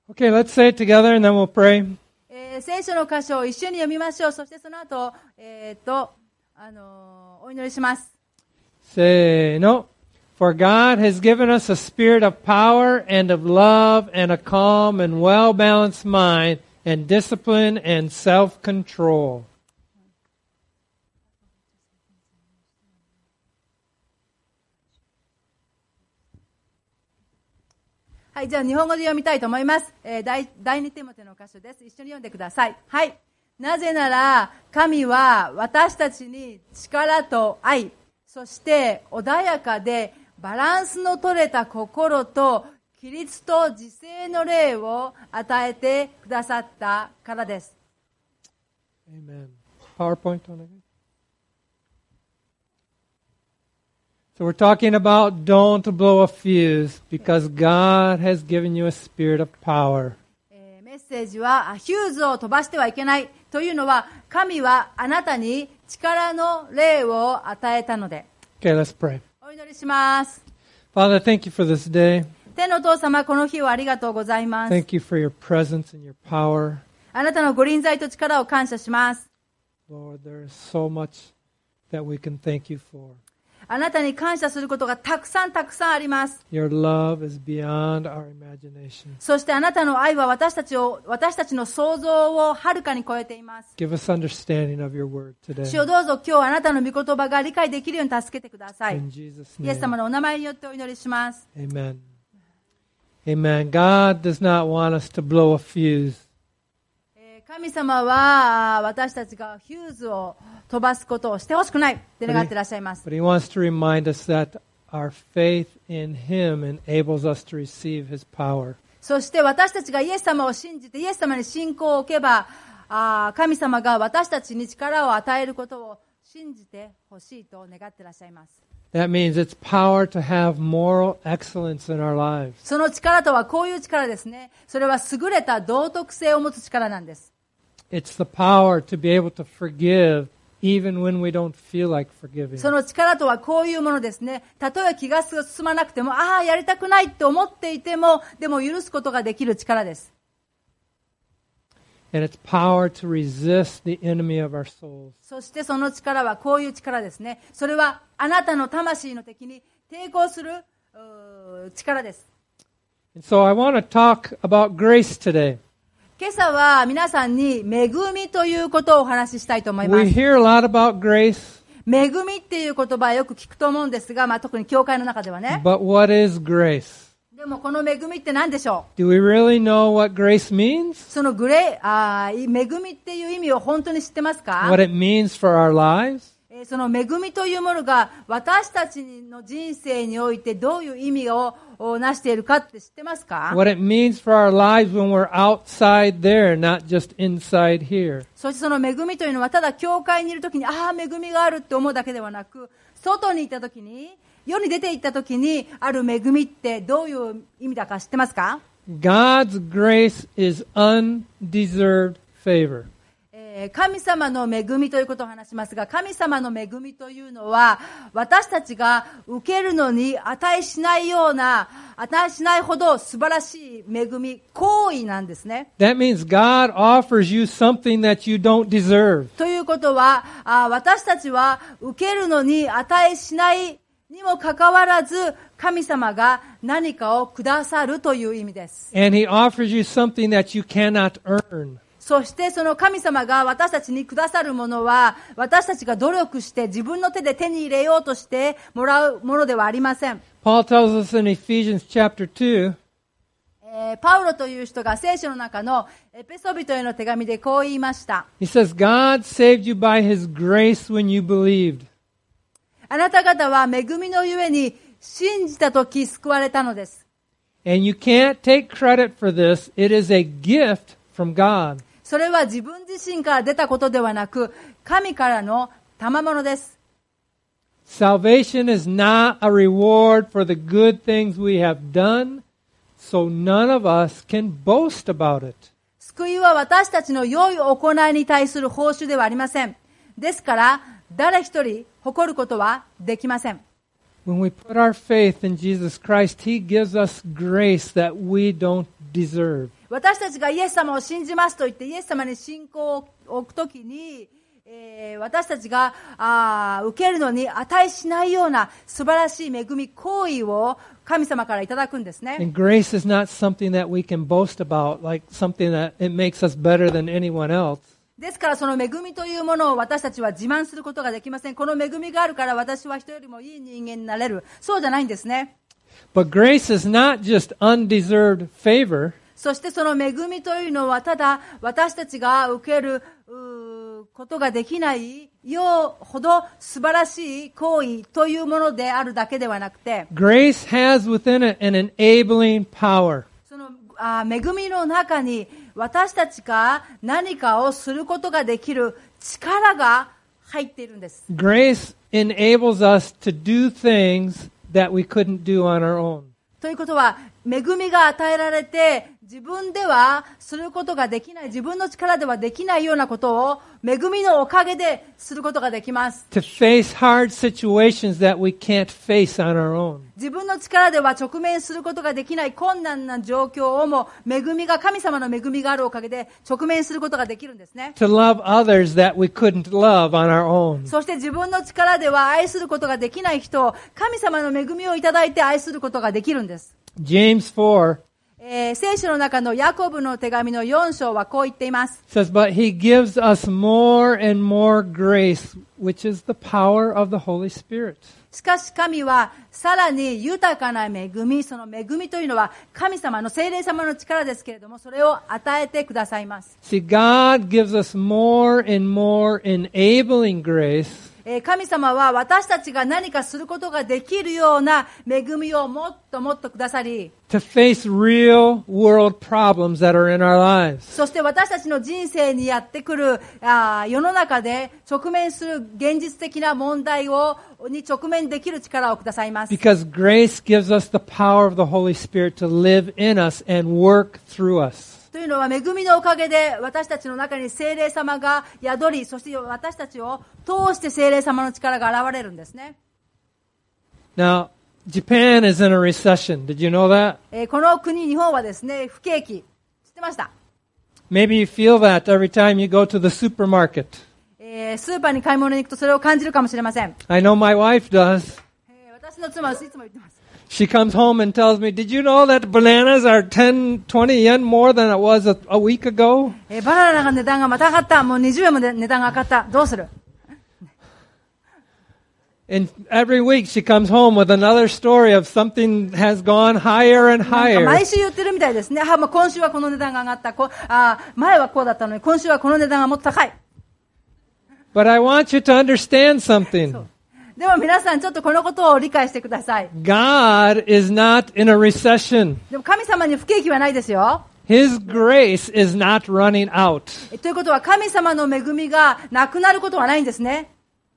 Okay, let's say it together and then we'll pray. 聖書の箇所を一緒に読みましょう。そしてその後、お祈りします。 Say no. For God has given us a spirit of power and of love and a calm and well-balanced mind and discipline and self-control. はい、じゃあ日本語で読みたいと思います。第2テモテの箇所です。一緒に読んでください。はい。なぜなら、神は私たちに力と愛、そして穏やかでバランスの取れた心と規律と自制の霊を与えてくださったからです。 Amen. PowerPoint on it. So we're talking about don't blow a fuse because God has given you a spirit of power. メッセージはヒューズを飛ばしてはいけないというのは神はあなたに力の霊を与えたので。 Okay, let's pray. お祈りします。 Father, thank you for this day. 天のお父様、この日をありがとうございます。 Thank you for your presence and your power. あなたのご臨在と力を感謝します。 Lord, there is so much that we can thank you for. あなたに感謝することがたくさんあります。 Your love is beyond our imagination. そしてあなたの愛は私たちの想像をはるかに超えています。 Give us understanding of your word 主を today. どうぞ今日あなたの御言葉が理解できるように助けてください。 In Jesus' イエス様 name. のお名前によってお祈りします。 Amen. Amen. God does not want us to blow a fuse. 神様は私たちがヒューズを飛ばすことをしてほしくないって願っていらっしゃいます。 But He wants to remind us that our faith in Him enables us to receive His power. そして私たちがイエス様を信じてイエス様に信仰を置けば、神様が私たちに力を与えることを信じてほしいと願っていらっしゃいます。 That means it's power to have moral excellence in our lives. その力とはこういう力ですね。それは優れた道徳性を持つ力なんです。 It's the power to be able to forgive even when we don't feel like forgiving. その力とはこういうものですね。たとえ気が進まなくても、やりたくないって思っていても、でも許すことができる力です。 And it's power to resist the enemy of our souls. そしてその力はこういう力ですね。それはあなたの魂の敵に抵抗する力です。 And so I want to talk about grace today. 今朝は皆さんに恵みということをお話ししたいと思いま We す。 hear a lot about grace, 恵みっていう言葉はよく聞くと思うんですが、特に教会の中ではね。 but what is grace? でもこの恵みって何でしょう？ Do we really know what grace means? その恵みっていう意味を本当に知ってますか？ What it means for our lives? その恵みというものが私たちの人生においてどういう意味をなしているかって知ってますか？ What it means for our lives when we're outside there, not just inside here. そしてその恵みというのはただ教会にいるときに恵みがあるって思うだけではなく、外に行ったときに、世に出て行ったときにある恵みってどういう意味だか知ってますか？ God's grace is undeserved favor. 神様の恵みということを話しますが、神様の恵みというのは私たちが受けるのに値しないほど素晴らしい恵み、行為なんですね。 That means God offers you something that you don't deserve. ということは、私たちは受けるのに値しないにもかかわらず、神様が何かをくださるという意味です。 And He offers you something that you cannot earn. そしてその神様が私たちにくださるものは、私たちが努力して自分の手で手に入れようとしてもらうものではありません。 Paul tells us in Ephesians chapter 2, パウロという人が聖書の中のエペソビトへの手紙でこう言いました。 he says, God saved you by His grace when you believed. あなた方は恵みのゆえに信じたとき救われたのです。 And you can't take credit for this. It is a gift from God. それは自分自身から出たことではなく、神からの賜物です。 Salvation is not a reward for the good things we have done, so none of us can boast about it. 救いは私たちの良い行いに対する報酬ではありません。ですから、誰一人誇ることはできません。 When we put our faith in Jesus Christ, He gives us grace that we don't deserve. 私たちがイエス様を信じますと言ってイエス様に信仰を置くときに、私たちが受けるのに値しないような素晴らしい恵み、行為を神様からいただくんですね。 And grace is not something that we can boast about, like something that it makes us better than anyone else. ですからその恵みというものを私たちは自慢することができません。この恵みがあるから私は人よりもいい人間になれる。そうじゃないんですね。 But grace is not just undeserved favor. そしてその恵みというのはただ私たちが受けることができないよほど素晴らしい行為というものであるだけではなくて、 Grace has within it an enabling power. その恵みの中に私たちが何かをすることができる力が入っているんです。 Grace enables us to do things that we couldn't do on our own. ということは、恵みが与えられて、自分ではすることができない、自分の力ではできないようなことを、恵みのおかげですることができます。 To face hard situations that we can't face on our own. 自分の力では直面することができない困難な状況をも、神様の恵みがあるおかげで直面することができるんですね。 To love others that we couldn't love on our own. そして自分の力では愛することができない人を、神様の恵みをいただいて愛することができるんです。 James 4 聖書の中のヤコブの手紙の4章はこう言っています。 says, But he gives us more and more grace, which is the power of the Holy Spirit. しかし神はさらに豊かな恵み、その恵みというのは神様の聖霊様の力ですけれども、それを与えてくださいます。 See, God gives us more and more enabling grace. 神様は私たちが何かすることができるような恵みをもっともっとくださり、 to face real world problems that are in our lives. そして私たちの人生にやってくる世の中で直面する現実的な問題に直面できる力をくださいます。 Because grace gives us the power of the Holy Spirit to live in us and work through us. というのは恵みのおかげで私たちの中に聖霊様が宿り、そして私たちを通して聖霊様の力が現れるんですね。 Now, Japan is in a recession. Did you know that? この国、日本はですね、不景気。知ってました？ Maybe you feel that every time you go to the supermarket. スーパーに買い物に行くとそれを感じるかもしれません。 I know my wife does. 私の妻はいつも言ってます。 She comes home and tells me, Did you know that bananas are 10, 20 yen more than it was a week ago? バナナの値段がまた上がった。もう20円も値段が上がった。どうする？ And every week she comes home with another story of something has gone higher and なんか higher. 毎週言ってるみたいですね。今週はこの値段が上がった。前はこうだったのに、今週はこの値段がもっと高い。 But I want you to understand something. でも皆さんちょっとこのことを理解してください。 God is not in a recession. でも神様に不景気はないですよ。 His grace is not running out. ということは神様の恵みがなくなることはないんですね。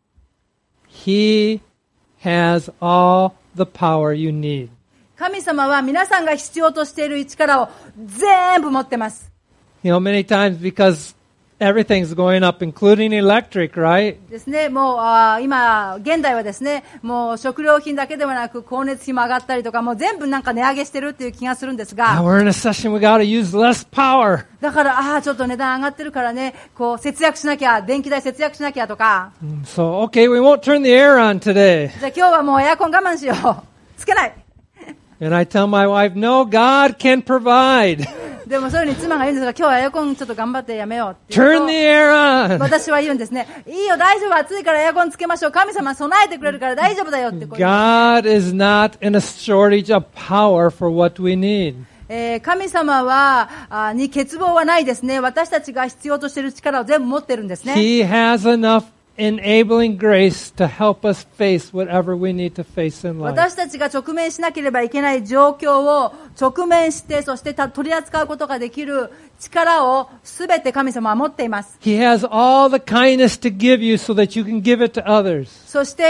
He has all the power you need. 神様は皆さんが必要としている力を全部持ってます。 You know, many times because everything's going up, including electric, right? ですね、もう今現代はですね、もう食料品だけではなく光熱費も上がったりとか、もう全部なんか値上げしてるっていう気がするんですが、 We're in a session, we gotta use less power. だからちょっと値段上がってるからね、こう節約しなきゃ、電気代節約しなきゃとか、 So, okay, we won't turn the air on today. じゃあ今日はもうエアコン我慢しよう、つけない。 And I tell my wife, no, God can provide. でもそういうふうに妻が言うんですが、今日はエアコンちょっと頑張ってやめようって言う Turn と the air on. 私は言うんですね。いいよ、大丈夫、暑いからエアコンつけましょう。神様備えてくれるから大丈夫だよってこう言う。 God is not in a shortage of power for what we need. 神様に欠乏はないですね。私たちが必要としている力を全部持ってるんですね。 He has enough enabling grace to help us face whatever we need to face in life. 私たちが直面しなければいけない状況を直面して、そして取り扱うことができる力をすべて神様は持っています。 He has all the kindness to give you so that you can give it to others. そして、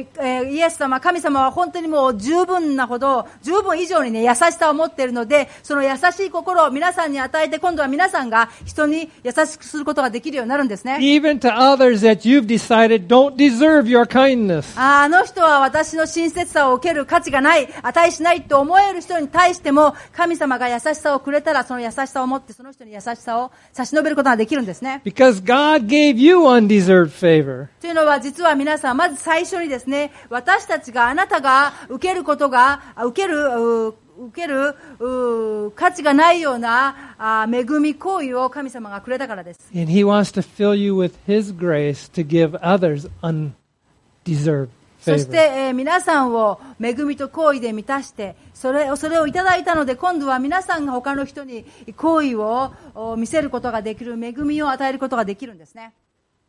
イエス様、神様は本当にもう十分以上にね、優しさを持っているので、その優しい心を皆さんに与えて、今度は皆さんが人に優しくすることができるようになるんですね。 Even to others that you've decided don't deserve your kindness. あの人は私の親切さを受ける価値がない、値しないと思える人に対しても、神様が優しさをくれたら、その優しさを持ってその人に優しさを差し伸べることができるんですね。 Because God gave you undeserved favor. というのは、実は皆さん、まず最初にですね、私たちが、あなたが受けることが、受ける価値がないような恵み行為を神様がくれたからです。 And He wants to fill you with His grace to give others undeserved そし favor. て、皆さんを恵みと行為で満たして、それをいただいたので、今度は皆さんが他の人に行為を見せることができる、恵みを与えることができるんですね。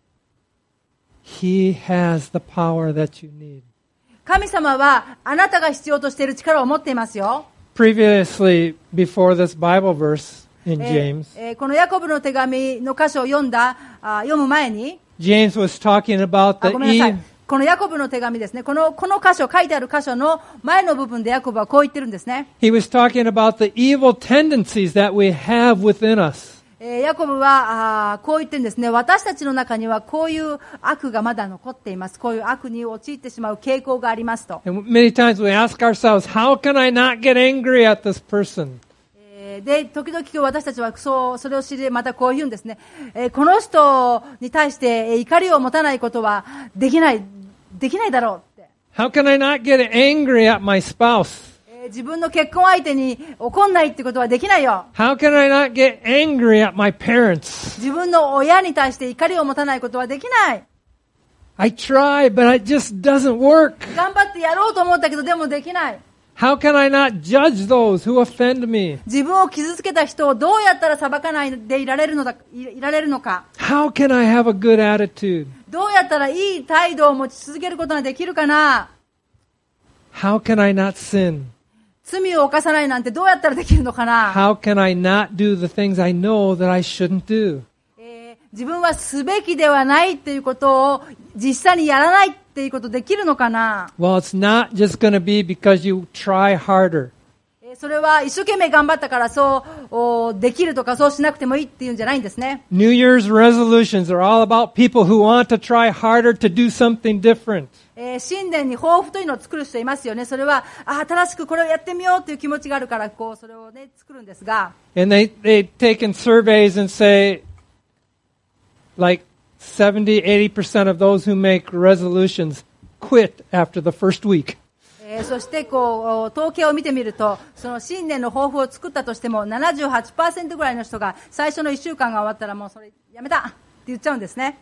He has the power that you need. 神様はあなたが必要としている力を持っていますよ。 Previously, before this Bible verse in James, このヤコブの手紙の箇所を読む前に、 James was talking about ごめんなさ the い。このヤコブの手紙ですね。この箇所、書いてある箇所の前の部分でヤコブはこう言ってるんですね。 he was talking about the evil tendencies that we have within us. ヤコブはこう言ってるんですね。私たちの中にはこういう悪がまだ残っています。こういう悪に陥ってしまう傾向がありますと。 And many times we ask ourselves, how can I not get angry at this person? で、時々私たちはそれを知り、またこう言うんですね。この人に対して怒りを持たないことはできないだろうって。 How can I not get angry at my spouse? 自分の結婚相手に怒んないってことはできないよ。 How can I not get angry at my parents? 自分の親に対して怒りを持たないことはできない。 I try, but it just doesn't work. 頑張ってやろうと思ったけど、でもできない。 How can I not judge those who offend me? 自分を傷つけた人をどうやったら裁かないでいられるのか。 How can I have a good attitude? どうやったらいい態度を持ち続けることができるかな。 How can I not sin? 罪を犯さないなんてどうやったらできるのかな。 How can I not do the things I know that I shouldn't do? 自分はすべきではないっていうことを実際にやらないっていうことできるのかな。 Well, it's not just going to be because you try harder. それは一生懸命頑張ったからそうできるとかそうしなくてもいいっていうんじゃないんですね。 New Year's resolutions are all about people who want to try harder to do something different. 新年に抱負というのを作る人いますよね。それは新しくこれをやってみようという気持ちがあるからそれをね作るんですが。 And they've taken surveys and say like 70-80% of those who make resolutions quit after the first week. そして統計を見てみると、その新年の抱負を作ったとしても 78% ぐらいの人が最初の1週間が終わったらもうそれやめたって言っちゃうんですね。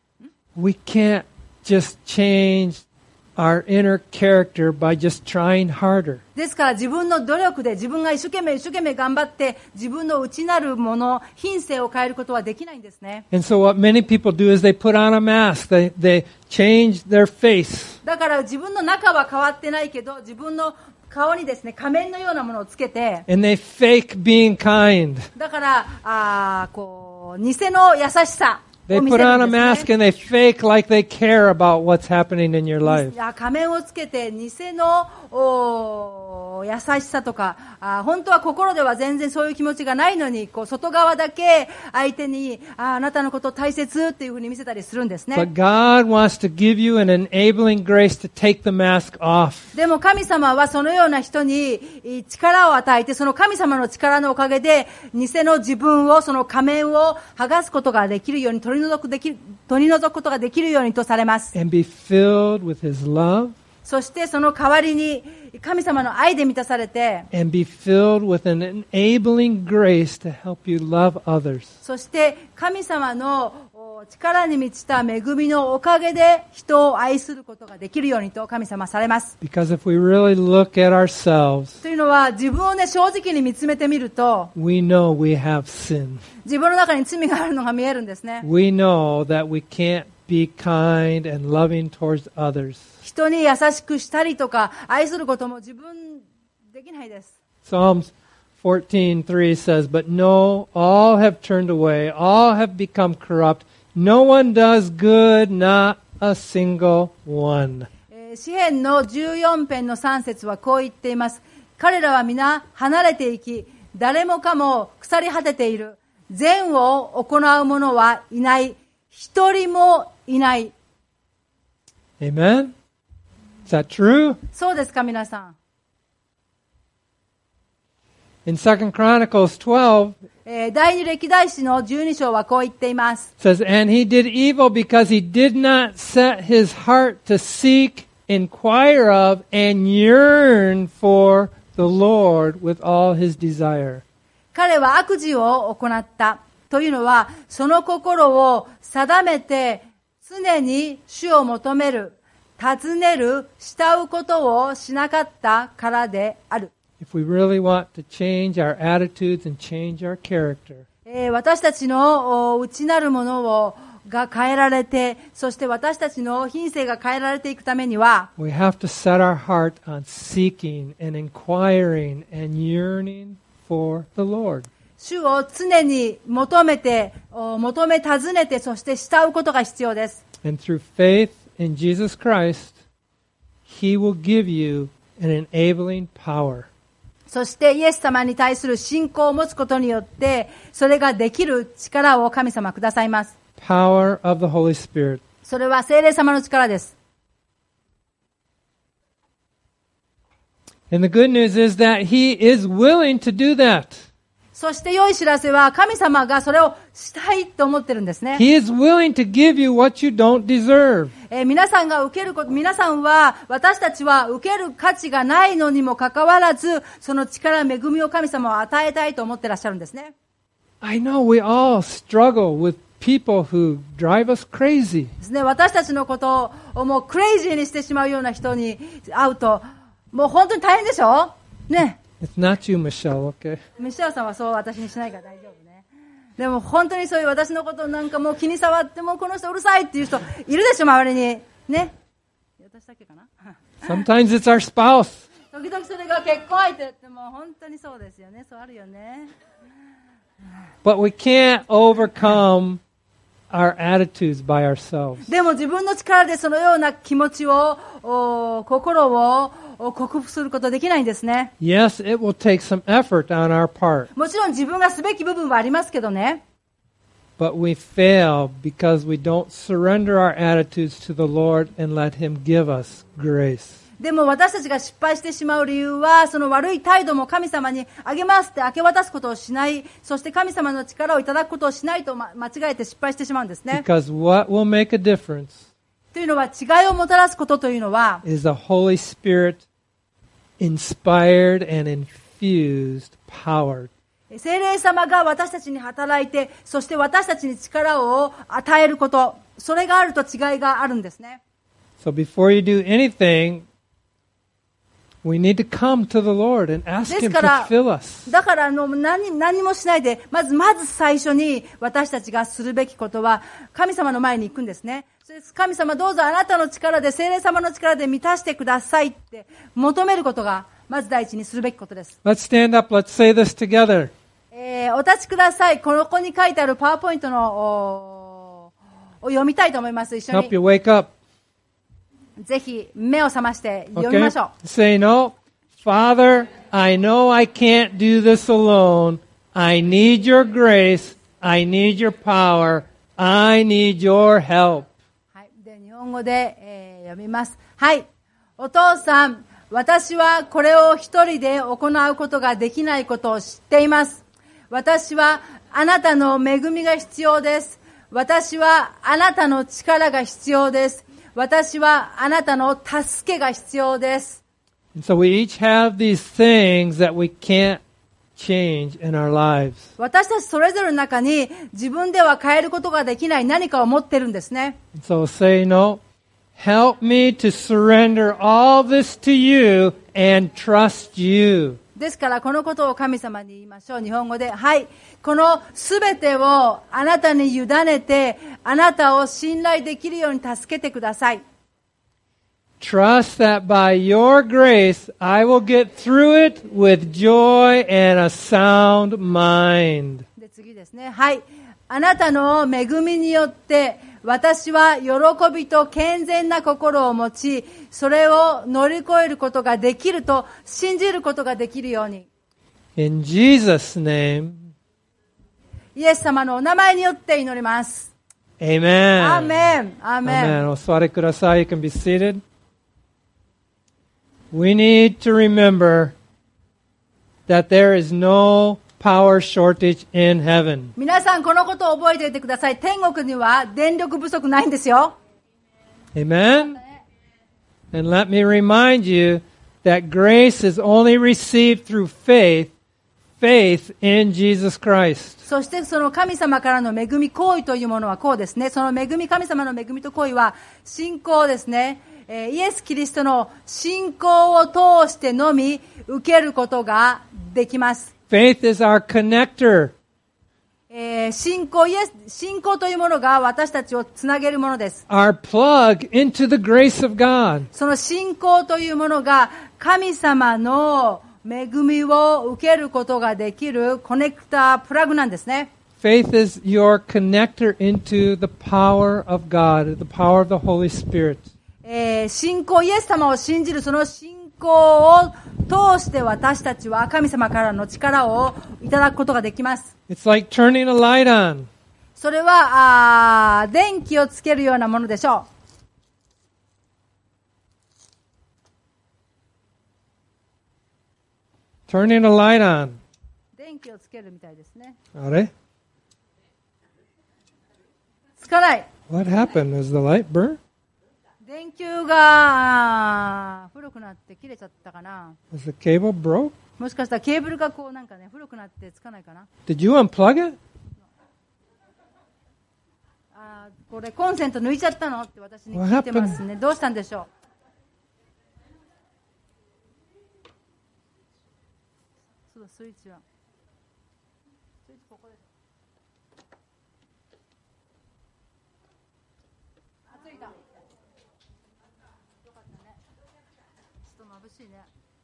We can't just change our inner character by just trying harder. ですから自分の努力で自分が一生懸命頑張って自分の内なるもの、品性を変えることはできないんですね。 And so what many people do is they put on a mask. They change their face. だから自分の中は変わってないけど自分の顔にですね仮面のようなものをつけて、 And they fake being kind. だから偽の優しさ They を見 put せる on a んです mask ね。 and they fake like they care about what's happening in your life. 仮面をつけて偽の優しさとか本当は心では全然そういう気持ちがないのに外側だけ相手にあなたのことを大切っていうふうに見せたりするんですね。 But God wants to give you an enabling grace to take the mask off. でも神様はそのような人に力を与えて、その神様の力のおかげで偽の自分を、その仮面を剥がすことができるように、取り除くことができるようにとされます。 And be filled with His love. そしてその代わりに神様の愛で満たされて、 And be filled with an enabling grace to help you love others. そして神様の力に満ちた恵みのおかげで人を愛することができるようにと神様されます。 Because if we really look at ourselves, というのは自分をね正直に見つめてみると、 we know we have sin. 自分の中に罪があるのが見えるんですね。 We know that we can't be kind and loving towards others. 人に優しくしたりとか愛することも自分できないです。 Psalms 14:3 says, But no, all have turned away, all have become corrupt. No one does good, not a single one. 詩編の14編の3節はこう言っています。彼らは皆離れていき、誰もかも腐り果てている。善を行う者はいない。一人もいない。 Amen? Is that true? そうですか、皆さん。 In 2 Chronicles 12, 第二歴代史の12章はこう言っています。 it says, And he did evil because he did not set his heart to seek, inquire of, and yearn for the Lord with all his desire. 彼は悪事を行った。というのは、その心を定めて常に主を求める、尋ねる、慕うことをしなかったからである。 If we really want to change our attitudes and change our character, 私たちの内なるものが変えられて、そして私たちの品性が変えられていくためには、 we have to set our heart on seeking and inquiring and yearning for the Lord. 主を常に求め尋ねて、そして慕うことが必要です。 And through faith in Jesus Christ, He will give you an enabling power. そしてイエス様に対する信仰を持つことによって、それができる力を神様くださいます。 Power of the Holy Spirit. それは聖霊様の力です。 And the good news is that He is willing to do that. そして良い知らせは、神様がそれをしたいと思ってるんですね。 He is willing to give you what you don't deserve. 皆さんは、私たちは受ける価値がないのにもかかわらず、その力、恵みを神様は与えたいと思ってらっしゃるんですね。 I know we all struggle with people who drive us crazy. ですね、私たちのことをもうクレイジーにしてしまうような人に会うと、もう本当に大変でしょね。 It's not you, Michelle, okay? ミシェルさんはそう私にしないから大丈夫ね。でも本当にそういう私のことなんかもう気に障って、もうこの人うるさいっていう人いるでしょ、周りに。ね。私だけかな Sometimes it's our spouse. 時々それが結婚相手ってもう本当にそうですよね。そうあるよね。 But we can't overcome our attitudes by ourselves. でも自分の力でそのような気持ちを、心を克服することできないんですね。 Yes, it will take some effort on our part. もちろん自分がすべき部分はありますけどね。 But we fail because we don't surrender our attitudes to the Lord and let Him give us grace. でも私たちが失敗してしまう理由は、その悪い態度も神様にあげますって明け渡すことをしない、そして神様の力をいただくことをしないと間違えて失敗してしまうんですね。 Because what will make a difference というのは、違いをもたらすことというのは、 is the Holy Spirit inspired and infused power. 聖霊様が私たちに働いて、そして私たちに力を与えること、それがあると違いがあるんですね。 So before you do anything, we need to come to the Lord and ask Him to fill us. だから何もしないで、まず最初に私たちがするべきことは、神様の前に行くんですね。神様どうぞあなたの力で、聖霊様の力で満たしてくださいって求めることが、まず第一にするべきことです。 Let's stand up, let's say this together. お立ちください。ここに書いてあるパワーポイントのを読みたいと思います。一緒 Help you に。 wake up. ぜひ目を覚まして読みま Okay? しょう。 Say no. Father, I know I can't do this alone. I need your grace. I need your power. I need your help. はい。で、日本語で、読みます。はい。お父さん、私はこれを一人で行うことができないことを知っています。私はあなたの恵みが必要です。私はあなたの力が必要です。私はあなたの助けが必要です。 And so we each have these things that we can't change in our lives. 私たちそれぞれの中に自分では変えることができない何かを持ってるんですね。 And so say no. Help me to surrender all this to you and trust you. ですからこのことを神様に言いましょう。日本語で。はい。このすべてをあなたに委ねて、あなたを信頼できるように助けてください。 Trust that by your grace I will get through it with joy and a sound mind. で、次ですね。はい。あなたの恵みによって、私は喜びと健全な心を持ち、それを乗り越えることができると信じることができるように。 In Jesus' name, イエス様のお名前によって祈ります。 Amen. アーメン。アーメン。 Amen. お座りください. You can be seated. We need to remember that there is no power shortage in heaven. 皆さんこのことを覚えておいてください。天国には電力不足ないんですよ。 Amen. And let me remind you that grace is only received through faith in Jesus Christ. そしてその神様からの恵み行為というものはこうですね。その恵み、神様の恵みと行為は信仰ですね。イエス・キリストの信仰を通してのみ受けることができます。 Faith is our connector. 信仰というものが私たちをつなげるものです。 Our plug into the grace of God. その信仰というものが神様の恵みを受けることができるコネクター、プラグなんですね。 Faith is your connector into the power of God, the power of the Holy Spirit. 信仰、イエス様を信じるその信仰を通して私たちは神様からの力をいただくことができます。 It's like turning a light on. それは電気をつけるようなものでしょう。Turning a light on. 電気をつけるみたいですね。 あれ？ つかない。 What happened? Is the light burn? 電球が古くなって切れちゃったかな。 Is the cable broke? もしかしたらケーブルがこうなんかね古くなってつかないかな。 Did you unplug it? これコンセント抜いちゃったのって私に聞いてますね。どうしたんでしょう。そうだ、スイッチは。スイッチここです。ついた。よかったね。ちょっと眩しいね。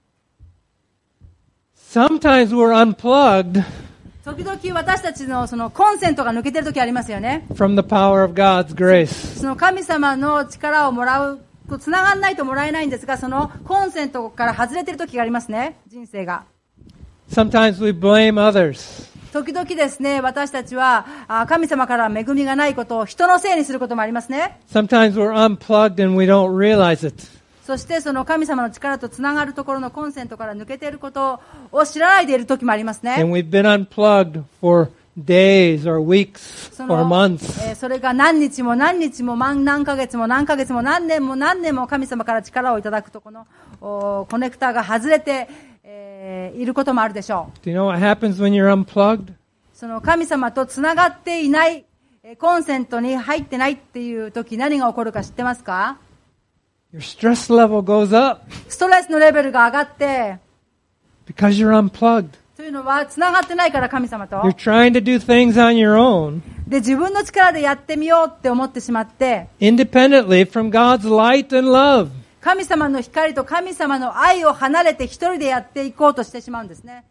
Sometimes we're unplugged 時々私たちのそのコンセントが抜けてる時ありますよね。 from the power of God's grace. その神様の力をもらう、つながんないともらえないんですが、そのコンセントから外れてる時がありますね。人生が。 Sometimes we blame others. 時々ですね、私たちは神様から恵みがないことを人のせいにすることもありますね。 Sometimes we're unplugged and we don't realize it. そしてその神様の力とつながるところのコンセントから抜けていることを知らないでいる時もありますね。 And we've been unplugged for days or weeks その or months. それが何日も何日も何ヶ月も何ヶ月も何年も何年も神様から力をいただくとこのコネクターが外れて、いることもあるでしょう。 Do you know what happens when you're unplugged? その神様とつながっていないコンセントに入ってないっていう時何が起こるか知ってますか？ Your stress level goes up ストレスのレベルが上がって、 because you're unplugged. というのはつながってないから神様と。 You're trying to do things on your own, で、自分の力でやってみようって思ってしまって、 independently from God's light and love. 神様の光と神様の愛を離れて一人でやっていこうとしてしまうんですね。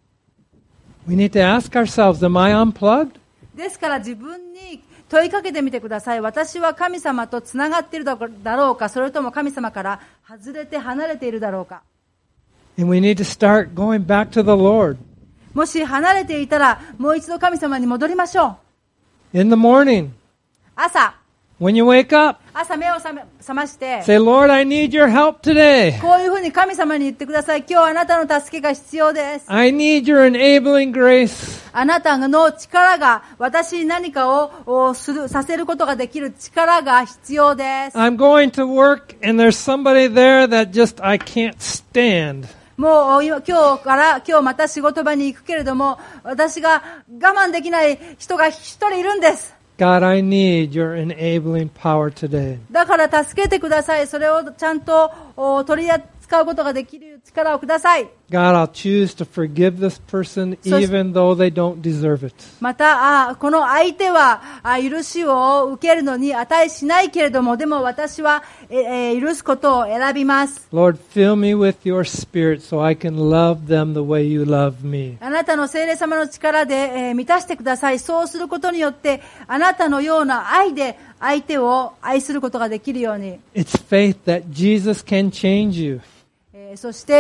We need to ask ourselves, am I unplugged? ですから自分に問いかけてみてください。私は神様とつながっているだろうか、それとも神様から外れて離れているだろうか。 And we need to start going back to the Lord. もし離れていたらもう一度神様に戻りましょう。 In the morning, 朝 when you wake up, 目を覚まして、 say, Lord, I need your help today. こういうふうに神様に言ってください。今日あなたの助けが必要です。 I need your enabling grace. あなたの力が私に何かをさせることができる力が必要です。 I'm going to work and there's somebody there that just I can't stand. もう今日また仕事場に行くけれども、私が我慢できない人が一人いるんです。 God, I need your enabling power today. だから助けてください。それをちゃんと取り扱うことができる力をください。 God, I'll choose to forgive this person even though they don't deserve it. また、この相手は許しを受けるのに値しないけれども、でも私は許すことを選びます。 Lord, fill me with your spirit so I can love them the way you love me. あなたの聖霊様の力で満たしてください。そうすることによって、あなたのような愛で相手を愛することができるように。 It's faith that Jesus can change you. そして、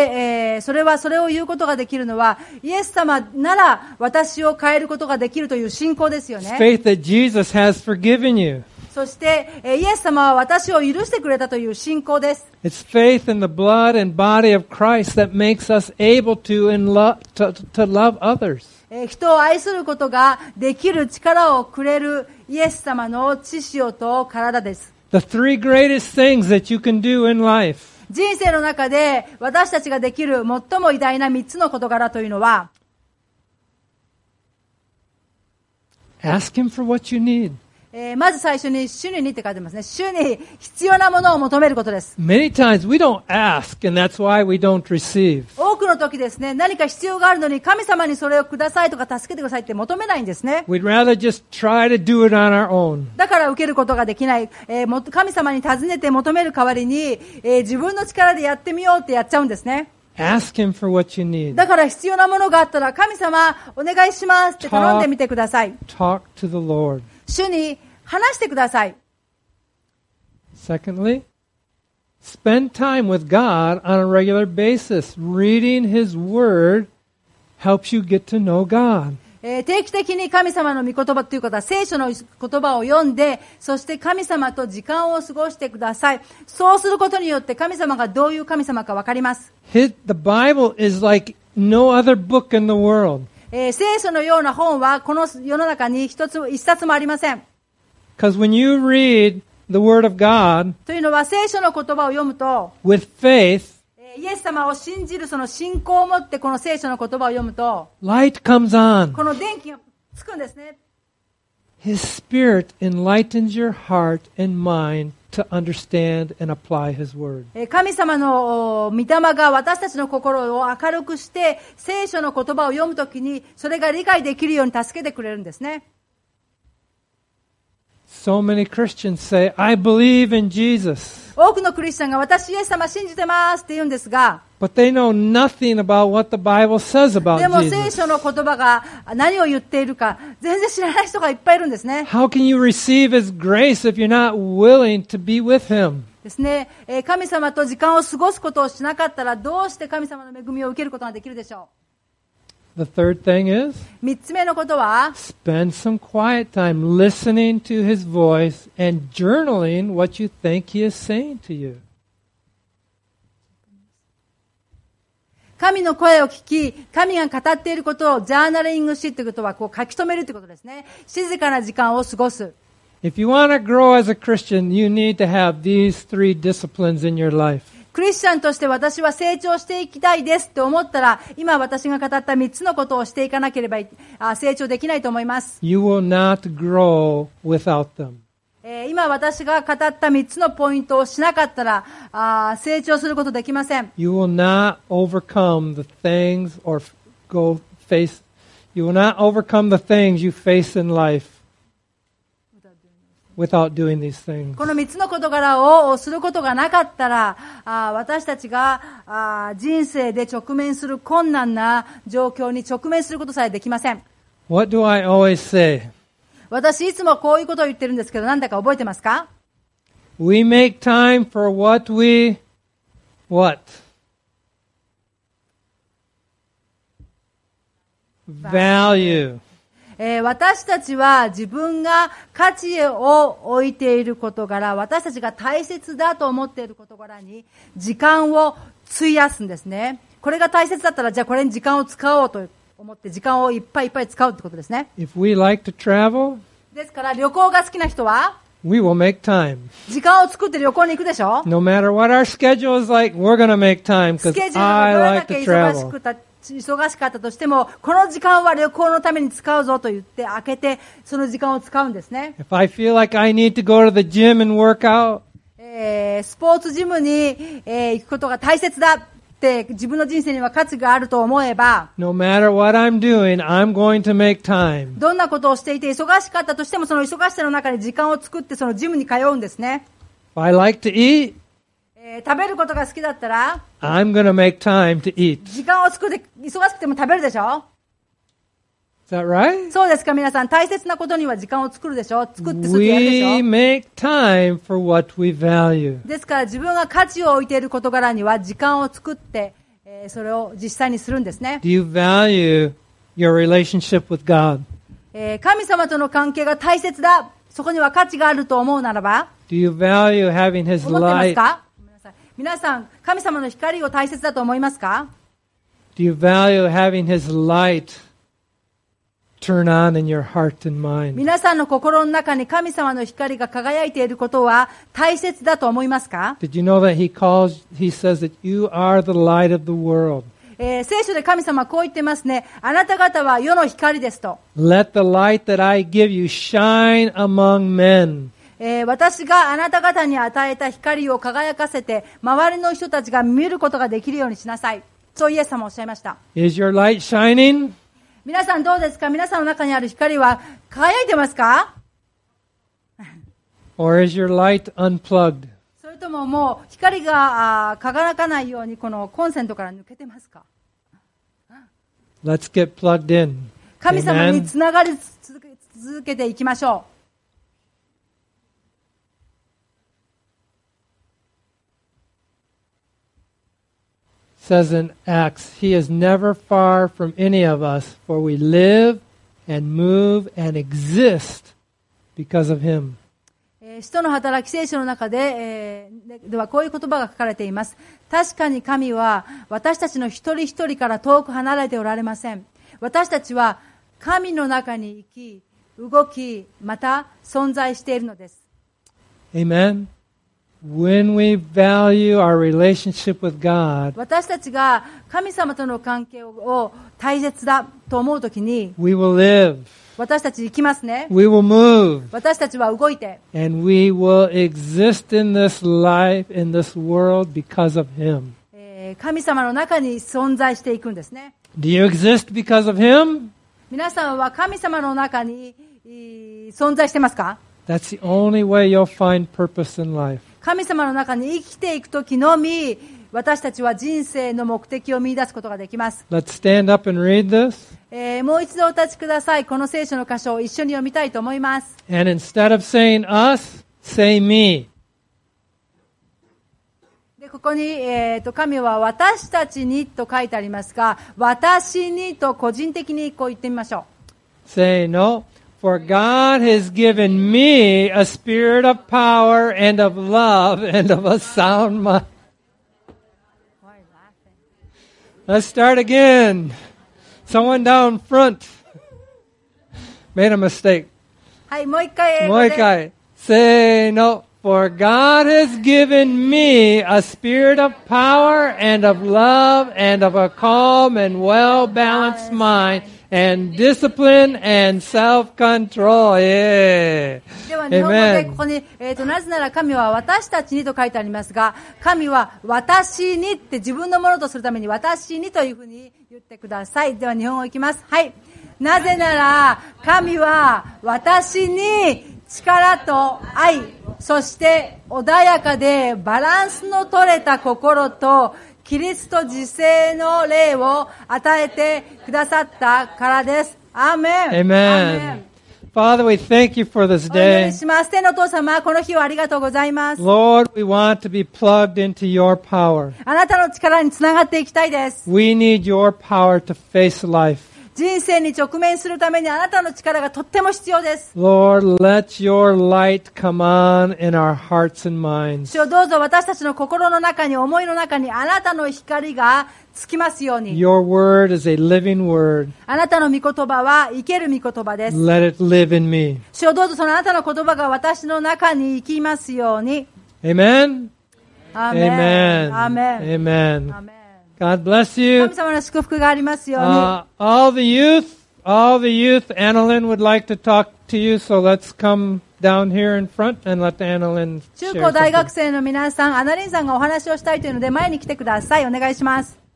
それを言うことができるのは、イエス様なら私を変えることができるという信仰ですよ It's ね。 faith that Jesus has forgiven you. そして、イエス様は私を許してくれたという信仰です。 It's faith in the blood and body of Christ that makes us able to love others. 人を愛することができる力をくれるイエス様の血潮と体です。 The three greatest things that you can do in life. 人生の中で私たちができる最も偉大な3つの事柄というのは、 Ask Him for what you need. まず最初に主にって書いてますね。主に必要なものを求めることです。 Many times we don't ask, and that's why we don't receive. 多くの時ですね、何か必要があるのに神様にそれをくださいとか助けてくださいって求めないんですね。 We'd rather just try to do it on our own. だから受けることができない。神様に尋ねて求める代わりに、自分の力でやってみようってやっちゃうんですね。 Ask Him for what you need. だから必要なものがあったら、神様お願いしますって頼んでみてください。 Talk to the Lord. 主に話してください。 Secondly, spend time with God on a regular basis. Reading His Word helps you get to know God. 定期的に神様の御言葉ということは聖書の言葉を読んで、そして神様と時間を過ごしてください。そうすることによって神様がどういう神様かわかります。 The Bible is like no other book in the world. 聖書のような本はこの世の中に一冊もありません。 Because when you read the Word of God というのは聖書の言葉を読むと、 with faith, イエス様を信じるその信仰を持ってこの聖書の言葉を読むと、 light comes on. この電気がつくんですね。 His Spirit enlightens your heart and mind to understand and apply His Word. 神様の御霊が私たちの心を明るくして聖書の言葉を読むときにそれが理解できるように助けてくれるんですね。 So many Christians say, I believe in Jesus. 多くのクリスチャンが私イエス様信じてますって言うんですが、 But they know nothing about what the Bible says about でも聖 Jesus. 書の言葉が何を言っているか全然知らない人がいっぱいいるんですね。 How can you receive His grace if you're not willing to be with Him? ですね、神様と時間を過ごすことをしなかったらどうして神様の恵みを受けることができるでしょ The third thing is, う。3つ目のことは、 spend some quiet time listening to His voice and journaling what you think He is saying to you. 神の声を聞き、神が語っていることをジャーナリングしということはこう書き留めるということですね。静かな時間を過ごす。 If you want to grow as a Christian, you need to have these three disciplines in your life. クリスチャンとして私は成長していきたいですと思ったら、今私が語った3つのことをしていかなければ成長できないと思います。 You will not grow without them. 今私が語った3つのポイントをしなかったら成長することできません。 You will not overcome the things or you will not overcome the things you face in life without doing these things. この3つの事柄をすることがなかったら、私たちが人生で直面する困難な状況に直面することさえできません。 What do I always say? 私いつもこういうことを言ってるんですけど、なんだか覚えてますか？ We make time for what? Value. 私たちは自分が価値を置いている事柄、私たちが大切だと思っている事柄に時間を費やすんですね。これが大切だったら、じゃあこれに時間を使おうと思って時間をいっぱいいっぱい使うってことですね。 If we like to travel, ですから旅行が好きな人は we will make time. 時間を作って旅行に行くでしょ。 No matter what our schedule is like, we're going to make time ス because ケジュール I がどれだ like け to 忙しかったとしても、この時間は旅行のために使うぞと言って開けてその時間を使うんですね。 If I feel like I need to go to the gym and work out, スポーツジムに、行くことが大切だって自分の人生には価値があると思えば、 no matter what I'm doing, I'm going to make time. どんなことをしていて忙しかったとしてもその忙しさの中に時間を作ってそのジムに通うんですね。 If I like to eat, 食べることが好きだったら I'm going to make time to eat. 時間を作って忙しくても食べるでしょ。 Is that right? そうですか、皆さん。大切なことには時間を作るでしょ。作ってやるでし We ょ。 make time for what we value. ですから自分が価値を置いている事柄には時間を作って、それを実際にするんですね。 Do you value your relationship with God? 神様との関係が大切だ。そこには価値があると思うならば、 Do you value having His 思ってます light? か？ごめんなさい。皆さん、神様の光を大切だと思いますか？ Do you value having His light turn on in your heart and mind? 皆さんの心の中に神様の光が輝いていることは大切だと思いますか？ Did you know that He says that you are the light of the world? 聖書で神様はこう言ってますね。あなた方は世の光ですと。 Let the light that I give you shine among men. 私があなた方に与えた光を輝かせて、周りの人たちが見ることができるようにしなさい。そうイエス様おっしゃいました。 Is your light shining? 皆さんどうですか？皆さんの中にある光は輝いてますか？ Or is your light unplugged? それとももう光が輝かないようにこのコンセントから抜けてますか？ Let's get plugged in. 神様に Amen. つながり続けていきましょう。 Says in Acts, He is never far from any of us, for we live and move and exist because of Him. 使徒の働き聖書の中で、ではこういう言葉が書かれています。確かに神は私たちの一人一人から遠く離れておられません。私たちは神の中に生き、動き、また存在しているのです。 Amen. When we value our relationship with God, 私たちが神様との関係を大切だと思うときに、 we will live, 私たち生きますね。 we will move, 私たちは動いて、 and we will exist in this life, in this world because of Him. 神様の中に存在していくんですね。 Do you exist because of Him? 皆さんは神様の中に存在してますか？ That's the only way you'll find purpose in life. 神様の中に生きていくときのみ、私たちは人生の目的を見出すことができます。 Let's stand up and read this. もう一度お立ちください。この聖書の箇所を一緒に読みたいと思います。 And instead of saying us, say me. でここに、神は私たちにと書いてありますが、私にと個人的にこう言ってみましょう。 Say no. For God has given me a spirit of power and of love and of a sound mind. Let's start again. Someone down front made a mistake. はい、もう一回英語もう一で。 回。Say no. For God has given me a spirit of power and of love and of a calm and well-balanced mind and discipline and self-control. Yeah. では日本語で Amen. ここに、なぜなら神は私たちにと書いてありますが、神は私にって自分のものとするために私にというふうに言ってください。では日本語いきます。はい。なぜなら神は私に力と愛、そして穏やかでバランスの取れた心とキリスト自制の霊を与えてくださったからです。アーメン。 Amen. Father, we thank you for this お願 day. いします。天のお父様、この日をありがとうございます。 Lord, we want to be plugged into your power. あなたの力につながっていきたいです。 We need your power to face life. 人生に直面するためにあなたの力がとっても必要です。 Lord, let your light come on in our hearts and minds. 主よどうぞ私たちの心の中に、思いの中にあなたの光がつきますように。 Your word is a living word. あなたの御言葉は生ける御言葉です。 Let it live in me. 主よどうぞそのあなたの言葉が私の中に生きますように。 Amen? アーメン。 Amen. アーメン。 Amen. アーメン。 God bless you. 神様の祝福がありますように。 All the youth, Annalyn would like to talk to you, so let's come down here in front and let Annalyn 中 share 高大 something. 学生の皆さん、アナリンさんがお話をしたいというので前に来てください。お願いします。